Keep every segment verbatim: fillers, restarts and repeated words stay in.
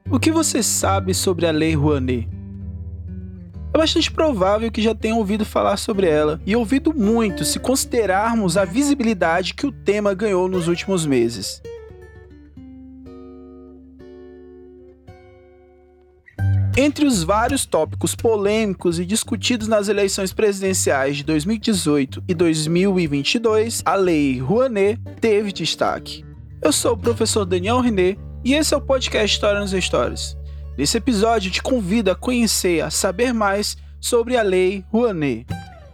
O que você sabe sobre a Lei Rouanet? É bastante provável que já tenha ouvido falar sobre ela, e ouvido muito se considerarmos a visibilidade que o tema ganhou nos últimos meses. Entre os vários tópicos polêmicos e discutidos nas eleições presidenciais de dois mil e dezoito e dois mil e vinte e dois, a Lei Rouanet teve destaque. Eu sou o professor Daniel René e esse é o podcast História nos Stories. Nesse episódio, eu te convido a conhecer, a saber mais sobre a Lei Rouanet.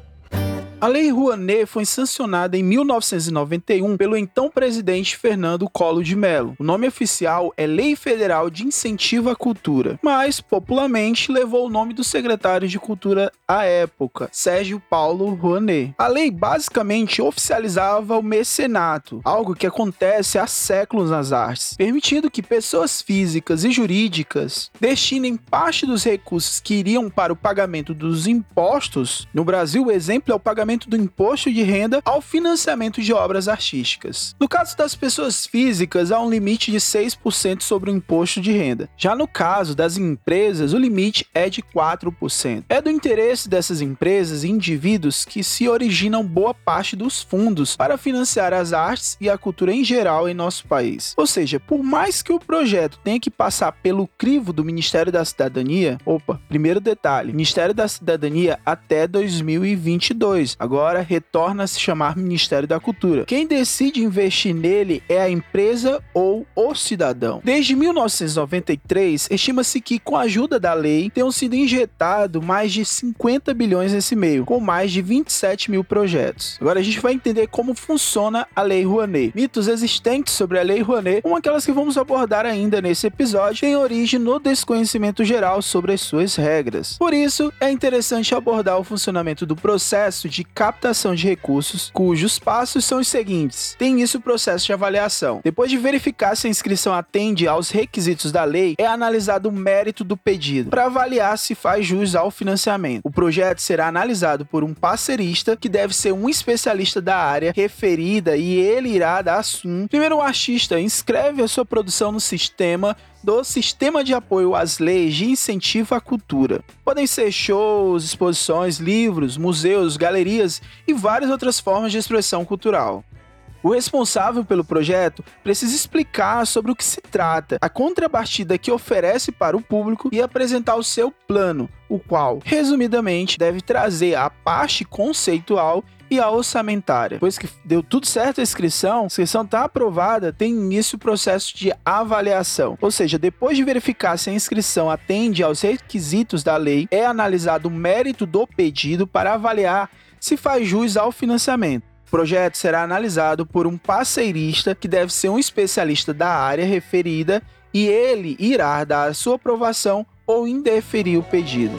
A Lei Rouanet foi sancionada em mil novecentos e noventa e um pelo então presidente Fernando Collor de Mello. O nome oficial é Lei Federal de Incentivo à Cultura, mas popularmente levou o nome do secretário de Cultura à época, Sérgio Paulo Rouanet. A lei basicamente oficializava o mecenato, algo que acontece há séculos nas artes, permitindo que pessoas físicas e jurídicas destinem parte dos recursos que iriam para o pagamento dos impostos. No Brasil, o exemplo é o pagamento do imposto de renda ao financiamento de obras artísticas. No caso das pessoas físicas, há um limite de seis por cento sobre o imposto de renda. Já no caso das empresas, o limite é de quatro por cento. É do interesse dessas empresas e indivíduos que se originam boa parte dos fundos para financiar as artes e a cultura em geral em nosso país. Ou seja, por mais que o projeto tenha que passar pelo crivo do Ministério da Cidadania, opa, primeiro detalhe, Ministério da Cidadania até dois mil e vinte e dois, agora retorna a se chamar Ministério da Cultura. Quem decide investir nele é a empresa ou o cidadão. Desde mil novecentos e noventa e três, estima-se que com a ajuda da lei tenham sido injetado mais de cinquenta bilhões nesse meio, com mais de vinte e sete mil projetos. Agora a gente vai entender como funciona a Lei Rouanet. Mitos existentes sobre a Lei Rouanet, como aquelas que vamos abordar ainda nesse episódio, têm origem no desconhecimento geral sobre as suas regras. Por isso, é interessante abordar o funcionamento do processo de captação de recursos, cujos passos são os seguintes. Tem início o processo de avaliação. Depois de verificar se a inscrição atende aos requisitos da lei, é analisado o mérito do pedido, para avaliar se faz jus ao financiamento. O projeto será analisado por um parceirista, que deve ser um especialista da área referida, e ele irá dar sim. Primeiro, o artista inscreve a sua produção no sistema do Sistema de Apoio às Leis de Incentivo à Cultura. Podem ser shows, exposições, livros, museus, galerias e várias outras formas de expressão cultural. O responsável pelo projeto precisa explicar sobre o que se trata, a contrapartida que oferece para o público e apresentar o seu plano, o qual, resumidamente, deve trazer a parte conceitual e a orçamentária. Depois que deu tudo certo a inscrição, a inscrição está aprovada, tem início o processo de avaliação. Ou seja, depois de verificar se a inscrição atende aos requisitos da lei, é analisado o mérito do pedido para avaliar se faz jus ao financiamento. O projeto será analisado por um parceirista, que deve ser um especialista da área referida, e ele irá dar a sua aprovação ou indeferir o pedido.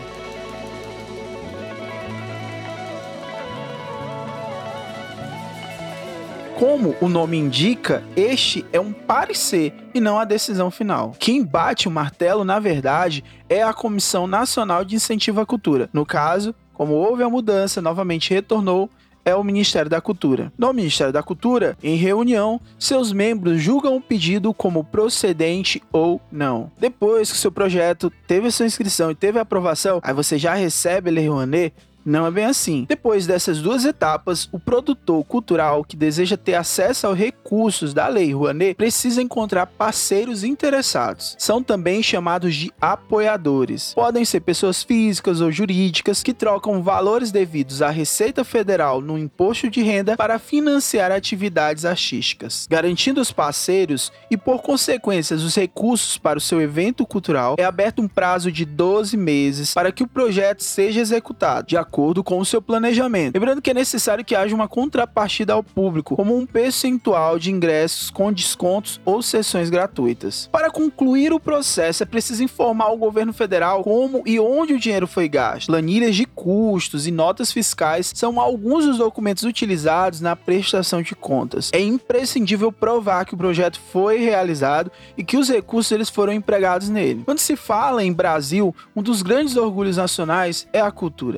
Como o nome indica, este é um parecer e não a decisão final. Quem bate o martelo, na verdade, é a Comissão Nacional de Incentivo à Cultura. No caso, como houve a mudança, novamente retornou, é o Ministério da Cultura. No Ministério da Cultura, em reunião, seus membros julgam o pedido como procedente ou não. Depois que seu projeto teve a sua inscrição e teve a aprovação, aí você já recebe a Lei Rouanet. Não é bem assim. Depois dessas duas etapas, o produtor cultural que deseja ter acesso aos recursos da Lei Rouanet precisa encontrar parceiros interessados. São também chamados de apoiadores. Podem ser pessoas físicas ou jurídicas que trocam valores devidos à Receita Federal no imposto de renda para financiar atividades artísticas. Garantindo os parceiros e, por consequência, os recursos para o seu evento cultural, é aberto um prazo de doze meses para que o projeto seja executado, de acordo acordo com o seu planejamento. Lembrando que é necessário que haja uma contrapartida ao público, como um percentual de ingressos com descontos ou sessões gratuitas. Para concluir o processo, é preciso informar ao governo federal como e onde o dinheiro foi gasto. Planilhas de custos e notas fiscais são alguns dos documentos utilizados na prestação de contas. É imprescindível provar que o projeto foi realizado e que os recursos eles foram empregados nele. Quando se fala em Brasil, um dos grandes orgulhos nacionais é a cultura. Seja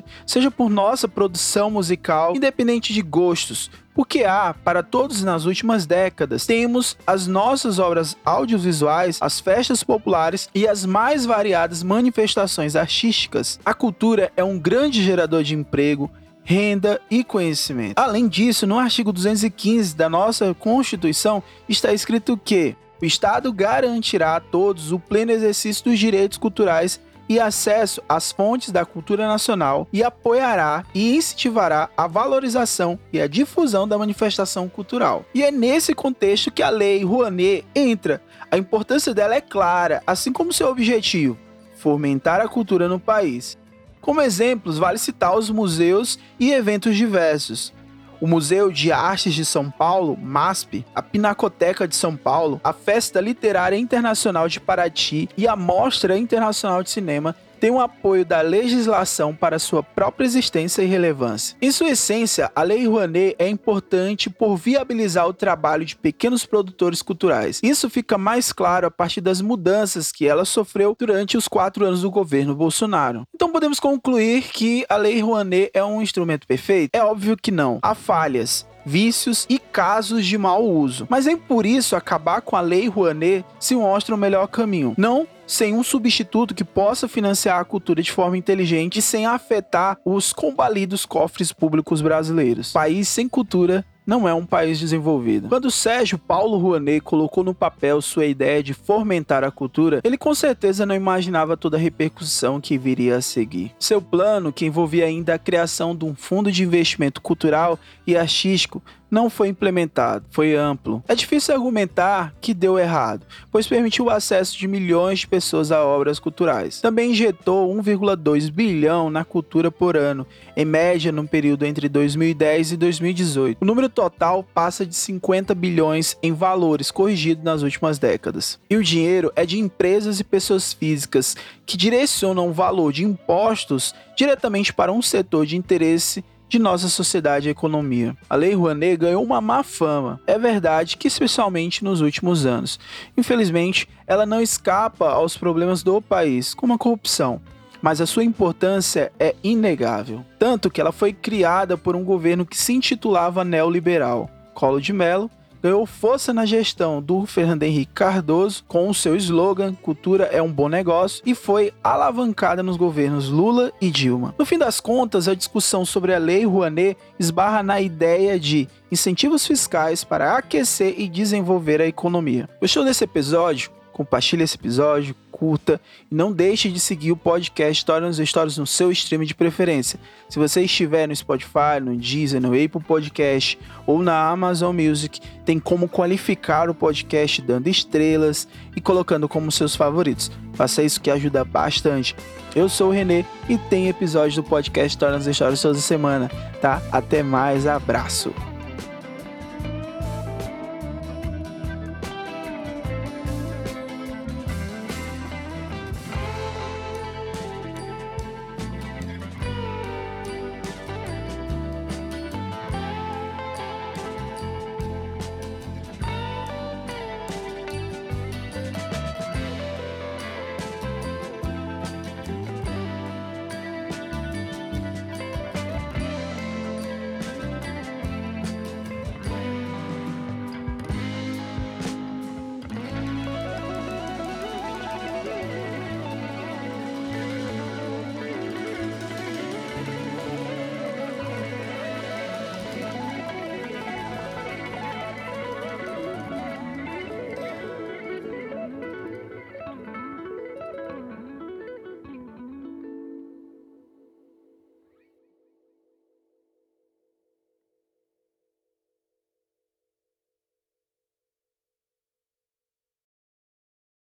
seja por nossa produção musical, independente de gostos, porque há, para todos nas últimas décadas, temos as nossas obras audiovisuais, as festas populares e as mais variadas manifestações artísticas. A cultura é um grande gerador de emprego, renda e conhecimento. Além disso, no artigo duzentos e quinze da nossa Constituição está escrito que o Estado garantirá a todos o pleno exercício dos direitos culturais e acesso às fontes da cultura nacional e apoiará e incentivará a valorização e a difusão da manifestação cultural. E é nesse contexto que a Lei Rouanet entra. A importância dela é clara, assim como seu objetivo, fomentar a cultura no país. Como exemplos, vale citar os museus e eventos diversos. O Museu de Artes de São Paulo, MASP, a Pinacoteca de São Paulo, a Festa Literária Internacional de Paraty e a Mostra Internacional de Cinema têm o apoio da legislação para sua própria existência e relevância. Em sua essência, a Lei Rouanet é importante por viabilizar o trabalho de pequenos produtores culturais. Isso fica mais claro a partir das mudanças que ela sofreu durante os quatro anos do governo Bolsonaro. Então podemos concluir que a Lei Rouanet é um instrumento perfeito? É óbvio que não. Há falhas, vícios e casos de mau uso. Mas nem por isso acabar com a Lei Rouanet se mostra o melhor caminho. Não sem um substituto que possa financiar a cultura de forma inteligente e sem afetar os combalidos cofres públicos brasileiros. País sem cultura não é um país desenvolvido. Quando Sérgio Paulo Rouanet colocou no papel sua ideia de fomentar a cultura, ele com certeza não imaginava toda a repercussão que viria a seguir. Seu plano, que envolvia ainda a criação de um fundo de investimento cultural e artístico, não foi implementado, foi amplo. É difícil argumentar que deu errado, pois permitiu o acesso de milhões de pessoas a obras culturais. Também injetou um vírgula dois bilhão na cultura por ano, em média no período entre dois mil e dez e dois mil e dezoito. O número total passa de cinquenta bilhões em valores corrigidos nas últimas décadas. E o dinheiro é de empresas e pessoas físicas que direcionam o valor de impostos diretamente para um setor de interesse de nossa sociedade e economia. A Lei Rouanet ganhou uma má fama. É verdade que especialmente nos últimos anos. Infelizmente, ela não escapa aos problemas do país, como a corrupção. Mas a sua importância é inegável. Tanto que ela foi criada por um governo que se intitulava neoliberal. Collor de Mello ganhou força na gestão do Fernando Henrique Cardoso com o seu slogan "Cultura é um bom negócio" e foi alavancada nos governos Lula e Dilma. No fim das contas, a discussão sobre a Lei Rouanet esbarra na ideia de incentivos fiscais para aquecer e desenvolver a economia. Gostou desse episódio? Compartilhe esse episódio, curta e não deixe de seguir o podcast História nos Stories no seu stream de preferência. Se você estiver no Spotify, no Deezer, no Apple Podcast ou na Amazon Music, tem como qualificar o podcast dando estrelas e colocando como seus favoritos. Faça isso que ajuda bastante. Eu sou o Renê e tem episódio do podcast História nos Stories toda semana, tá? Até mais, abraço!